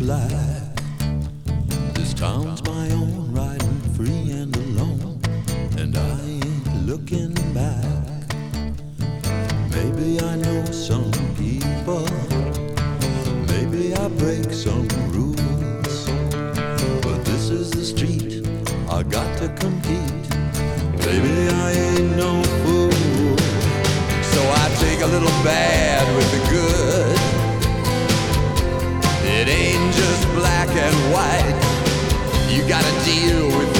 black. This town's my own, riding free and alone, and I ain't looking back. Maybe I know some people, maybe I break some rules, but this is the street, I got to compete. Baby, I ain't no fool, so I take a little bad with the good. It ain't just black and white, you gotta deal with